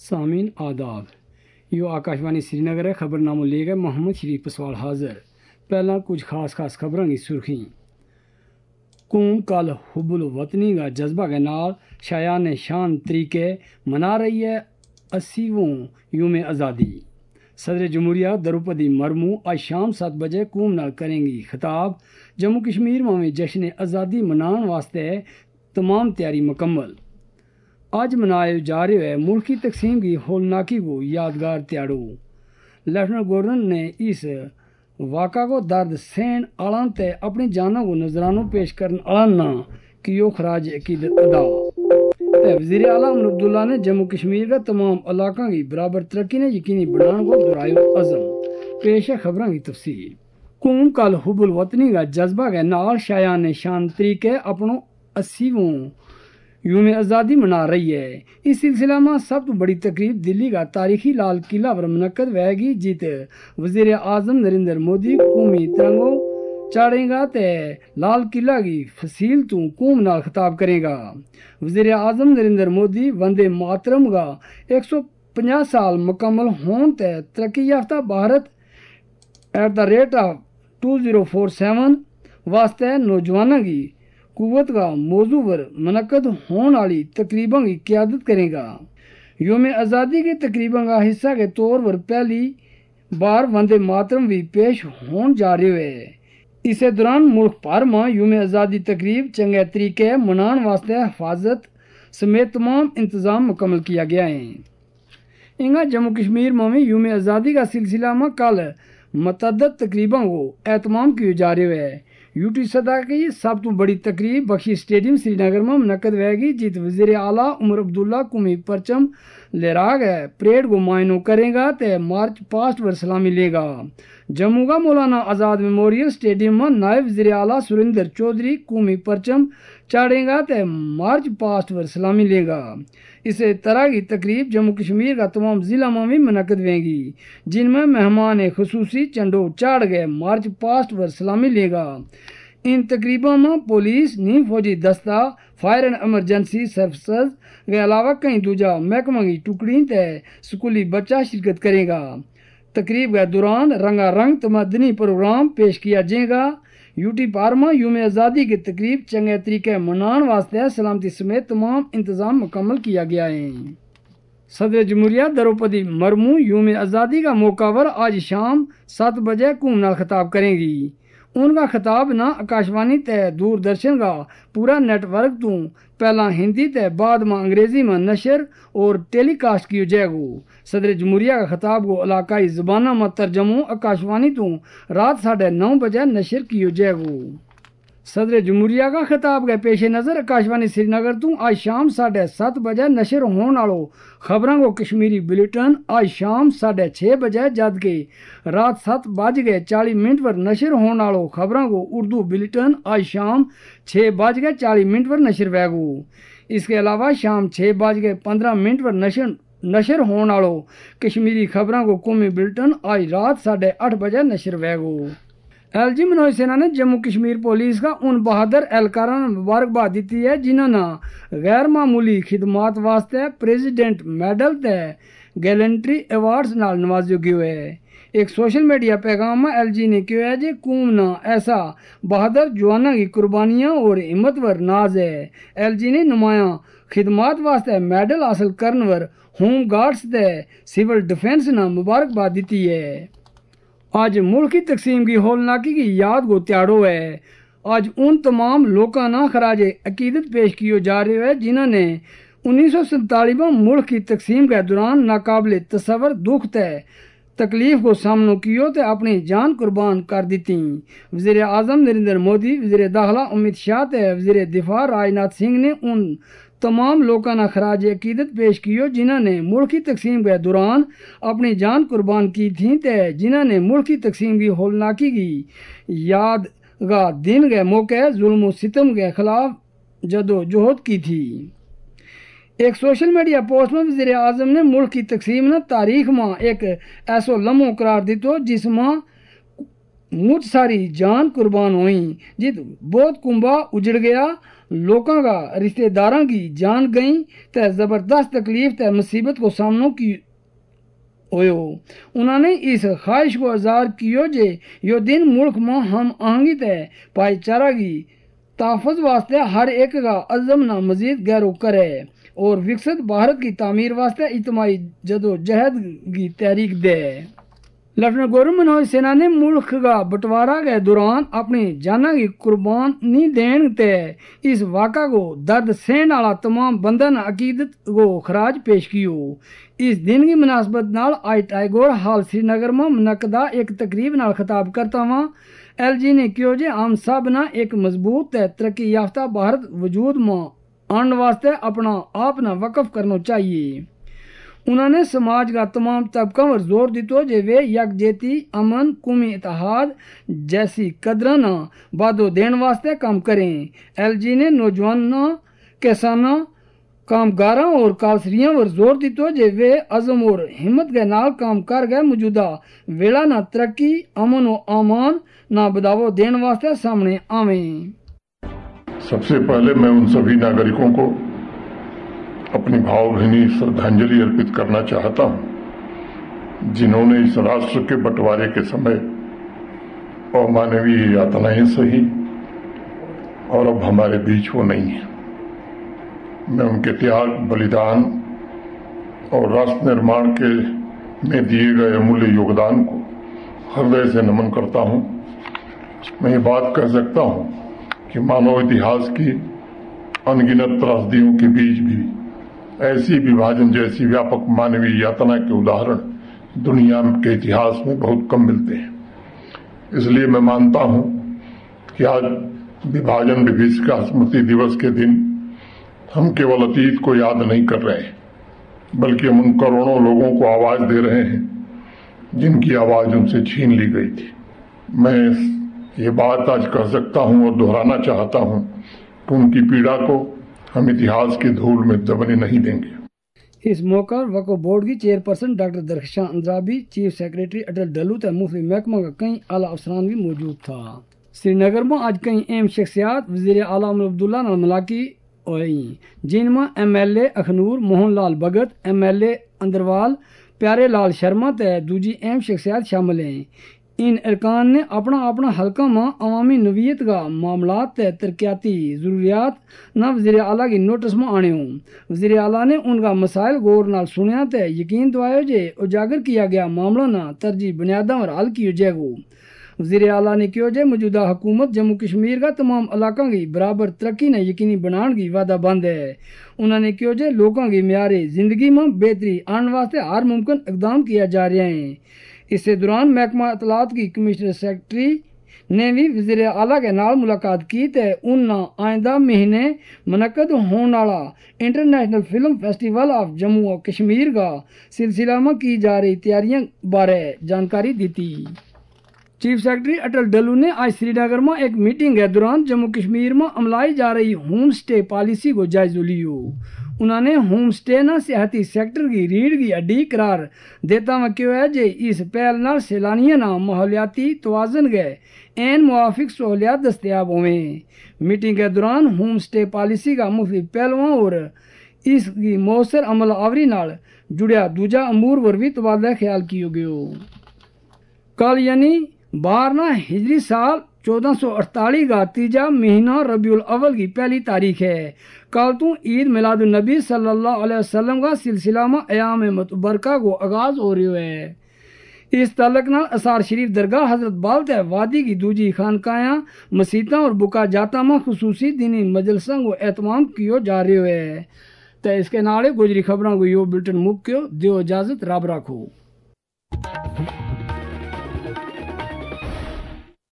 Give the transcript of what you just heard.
सामीन आदाब, यो आकाशवाणी श्रीनगर है। खबरनामों ले गए मोहम्मद शरीफ पसवाल हाजिर। पहला कुछ खास खबरों की सुर्खी। कौम कल हुब्बुल वतनी का जज्बा के नाल शायान शान तरीके मना रही है 80वां यूम आज़ादी। सदर जमहूरिया द्रौपदी मुर्मू आज शाम 7 बजे कौम नाल करेंगी खिताब। जम्मू कश्मीर में जश्न आज़ादी मनाने वास्ते तमाम तैयारी मुकम्मल। आज मनाए जा रहे है मुल्क की तकसीम की होलनाकी को यादगार त्याड़ो। लेफ्टिनेंट गवर्नर ने इस वाक़ा को दर्द सहन आलान ते अपनी जाना को नजरानों पेश करने आलाना कि यो खराज अकीदत अदा। वज़ीर आला उमर अब्दुल्ला ने जम्मू कश्मीर का तमाम इलाकों की बराबर तरक्की ने यकीनी बनाने को दोहराया अज़म। पेश है खबरों की तफसील। कौम कल हुब्बुल वतनी का जज्बा के नाल शायान शान तरीके अपनों 80वां यूम आज़ादी मना रही है। इस सिलसिला में सब तो बड़ी तकरीब दिल्ली का तारीखी लाल किला पर मुनक्कद होगी, जित वज़ीर आज़म नरेंद्र मोदी कौमी तिरंगो चाड़ेगा ते लाल किला की फसील तू कौम नाल खिताब करेगा। वज़ीर आज़म नरेंद्र मोदी वंदे मातरम का 150 साल मुकम्मल होने ते तरक्की याफ्ता भारत @2047 वास्ते नौजवानों की कुव्वत का मौजू पर मुनक्कद होने वाली तकरीबों की क़यादत करेगा। यूम आज़ादी की तकरीबों का हिस्सा के तौर पर पहली बार वंदे मातरम भी पेश होने जा रहे है। इसे दौरान मुल्क भर में यूम आज़ादी तकरीब चंगे तरीके मनाने वास्ते हिफाजत समेत तमाम इंतजाम मुकम्मल किया गया है। इंगा जम्मू कश्मीर में यूम आज़ादी का सिलसिला में कल मतअद्दद तकरीबों को एहतमाम किए जा रहे है। यूटी सदा की सब तो बड़ी तकरीब बख्शी स्टेडियम श्रीनगर में मुनक्कद होगी, जित वज़ीर आला उमर अब्दुल्ला कौमी परचम लहरा गए परेड को मायनो करेगा ते मार्च पास्ट पर सलामी लेगा। जम्मू का मौलाना आज़ाद मेमोरियल स्टेडियम में नायब वज़ीर आला सुरेंद्र चौधरी कौमी परचम चाड़ेगा ते मार्च पास्ट पर सलामी लेगा। इसी तरह की तकरीब जम्मू कश्मीर का तमाम ज़िला में भी मुनक्कद होगी, जिनमें मेहमान खुसूसी झंडो चाड़ गए मार्च पास्ट पर सलामी लेगा। इन तकरीबों में पुलिस, नीम फौजी दस्ता, फायर एंड एमरजेंसी सर्विसेज के अलावा कई दूजा महकमा की टुकड़ी ते स्कूली बच्चा शिरकत करेगा। तकरीब के दौरान रंगारंग तमदनी प्रोग्राम पेश किया जाएगा। यूटी पार में यूम आज़ादी की तकरीब चंगे तरीके मनाने वास्ते सलामती समेत तमाम इंतजाम मुकम्मल किया गया है। सदर जमहूरिया द्रौपदी मुर्मू यूम आज़ादी का मौका पर आज शाम 7 बजे कौम नाल खिताब करेंगी। उनका खिताब ना आकाशवाणी ते दूरदर्शन का पूरा नेटवर्क तू पहला हिंदी ते बाद में अंग्रेजी में नशर और टेलीकास्ट किया जाएगा। सदर जमहूरिया का खिताब को इलाकाई ज़बाना में तर्जमो आकाशवाणी तू रात 9:30 बजे नशर किया जाएगा। सदर जमहूरिया का खिताब के पेश नज़र आकाशवाणी श्रीनगर तू आज शाम 7:30 बजे नशर होने वालों खबरों को कश्मीरी बुलेटिन आज शाम 6:30 बजे, जबकि रात 7:40 पर नशर होने वालों खबरों को उर्दू बुलेटिन आज शाम 6:40 पर नशर होगा। इसके अलावा शाम 6:15 पर नशर होने वालों कश्मीरी खबरों को कौमी बुलेटिन आज रात 8:30 बजे नशर होगा। LG मनोज सिन्हा ने जम्मू कश्मीर पुलिस का उन बहादुर एहलकारों ने मुबारकबाद दी है जिन्होंने गैर मामूली खिदमात वास्ते प्रेसिडेंट मेडल ते गैलेंट्री अवार्ड्स नाल नवाजे गए है। एक सोशल मीडिया पैगाम में LG ने कहा है कि कौम ना ऐसा बहादुर जवानों की कुर्बानियां और हिम्मत पर नाज है। LG ने नुमाया खिदमात वास्ते मेडल हासिल करने पर होम गार्ड्स ते सिविल डिफेंस ने मुबारकबाद दी है। आज मुल्क की तकसीम की होलनाकी की याद को त्याड़ो है। आज उन तमाम लोगों ना खराज अकीदत पेश किए जा रहे हैं जिन्होंने 1947 में मुल्क की तकसीम के दौरान नाकाबिल तसव्वुर दुख ते तकलीफ को सामना किया तो अपनी जान कुर्बान कर दी थी। वज़ीर आज़म नरेंद्र मोदी, वज़ीर दाखिला अमित शाह ते वज़ीर दिफा राजनाथ सिंह ने उन तमाम लोगों ने खराज अकीदत पेश किया जिन्होंने मुल्क की तकसीम के दौरान अपनी जान कुर्बान की थी ते जिन्होंने मुल्क की तकसीम की होलनाकी की याद का दिन के मौके जुल्म और सितम के खिलाफ जदोजहद की थी। एक सोशल मीडिया पोस्ट में वज़ीर आज़म ने मुल्क की तकसीम ने तारीख में एक ऐसा लम्हो करार दितो जिसमें मुझ सारी जान कुर्बान हुई, जित बहुत कुंबा उजड़ गया लोगों का रिश्तेदारों की जान गई ते जबरदस्त तकलीफ ते मुसीबत को सामनो की होयो। उन्होंने इस ख्वाहिश को इज़हार कियो जे यो दिन मुल्क में हम आहंगी ते भाईचारा की तहफ़्फ़ुज़ वास्ते हर एक का अज़म ना मजीद गहरो करे और विकसित भारत की तामीर वास्ते इज्तिमाई जदोजहद की तहरीक दे। लेफ्टिनेंट गवर्नर मनोज सिन्हा ने मुल्क का बंटवारा के दौरान अपनी जाना की कुर्बानी देने ते इस वाक़ा को दर्द सहन वाला तमाम बंदन अकीदत को खराज पेश कियो। इस दिन की मुनासबत नाल आज टैगोर हॉल श्रीनगर में मुनक्कदा एक तकरीब नाल खिताब करता हुआ LG ने कहो जे हम सब ना एक मजबूत ते तरक्की याफ्ता भारत वजूद में आने वास्ते अपना आप ना वक़फ करना चाहिए। उन्होंने समाज का तमाम तबकों पर जोर दितो जे वे यकजहती, अमन, कौमी इत्तेहाद जैसी कदरां ना बादो देने वास्ते काम करें। LG ने नौजवानों, किसानों, कामगारों और कालसरियों पर जोर दितो जे वे अज़म और हिम्मत के नाल काम कर गए मौजूदा वेला ना तरक्की, अमन और अमान ना बढ़ावो देने वास्ते सामने आवें। सबसे पहले मैं उन सभी नागरिकों को अपनी भावभीनी श्रद्धांजलि अर्पित करना चाहता हूं जिन्होंने इस राष्ट्र के बंटवारे के समय अमानवीय यातनाएं सही और अब हमारे बीच वो नहीं है। मैं उनके त्याग, बलिदान और राष्ट्र निर्माण के में दिए गए अमूल्य योगदान को हृदय से नमन करता हूं। मैं ये बात कह सकता हूं कि मानव इतिहास की अनगिनत त्रासदियों के बीच भी ऐसी विभाजन जैसी व्यापक मानवीय यातना के उदाहरण दुनिया के इतिहास में बहुत कम मिलते हैं। इसलिए मैं मानता हूं कि आज विभाजन विभीषिका स्मृति दिवस के दिन हम केवल अतीत को याद नहीं कर रहे हैं, बल्कि हम उन करोड़ों लोगों को आवाज दे रहे हैं जिनकी आवाज उनसे छीन ली गई थी। मैं ये बात आज कह सकता हूं और दोहराना चाहता हूं कि उनकी पीड़ा को हम इतिहास की धूल में दबने नहीं देंगे। इस मौके पर वक्फ बोर्ड की chairperson doctor Darakhshan Andrabi, chief secretary Atal Dulloo तथा मुख्तलिफ महकमा का कई आला अफसरान भी मौजूद था। श्रीनगर में आज कई अहम शख्सियात वज़ीर आला उमर अब्दुल्ला नाल मुलाकी हुई, जिनमें MLA अखनूर मोहन लाल भगत, MLA अंदरवाल प्यारे लाल शर्मा ते दूजी अहम शख्सियात शामिल हैं। इन अरकान ने अपना अपना हल्का में अवामी नवीयत का मामलात ते तरक्याती ज़रूरियात न वज़ीर आला की नोटिस में आने हों। वज़ीर आला ने उनका मसाइल गौर नाल सुनिया ते यकीन दवाया जे उजागर किया गया मामला ना तरजीह बुनियादों पर हल किया जाएगा। वज़ीर आला ने कहो जे मौजूदा हुकूमत जम्मू कश्मीर का तमाम इलाकों की बराबर तरक्की ने यकीनी बनाने की वादा बंद है। उन्होंने कहो जे लोगों की म्यारे जिंदगी में बेहतरी आने वास्ते हर मुमकिन इकदाम किया जा रहे हैं। इसी दौरान महकमा इतलात की कमिश्नर सेक्रेटरी ने भी वज़ीर आला के नाल मुलाकात की ते उन्ना आइंदा महीने मुनक्कद होने वाला international film festival of Jammu और कश्मीर का सिलसिला में की जा रही तैयारियों बारे जानकारी दी थी। चीफ सेक्रेटरी अटल डल्लू ने आज श्रीनगर में एक मीटिंग के दौरान जम्मू कश्मीर में अमलाई जा रही होम स्टे पॉलिसी को जायजा लियो। उन्होंने होम स्टे न सियाहती सेक्टर की रीढ़ की हड्डी करार देता हुआ कहा है जे इस पहल नाल सैलानियों ना माहौलियाती तवाज़ुन गए एन मुआफिक सहूलियात दस्तयाब होवें। मीटिंग के दौरान होम स्टे पॉलिसी का मुख्तलिफ पहलुओं और इसकी मौसर अमल आवरी नाल जुड़िया दूजा अमूर पर भी तबादला ख्याल किया गयो। कल यानी 12 हिजरी साल 1448 का तीजा महीना रबीउल अव्वल की पहली तारीख है। कल तो ईद मिलादुन नबी सल्लल्लाहु अलैहि वसल्लम का सिलसिला में अयाम मुतबरका को आगाज हो रहा है। इस तलक नाल असार शरीफ दरगाह हजरत बाल ते वादी की दूजी खानकायां मसीता और बुका जाता में खुसूसी दीनी मजलसा को एहतमाम किया जा रहा है। तो इसके नाले गुजरी खबरों को यो बुलेटिन मुक्यो दियो इजाजत रब रखो।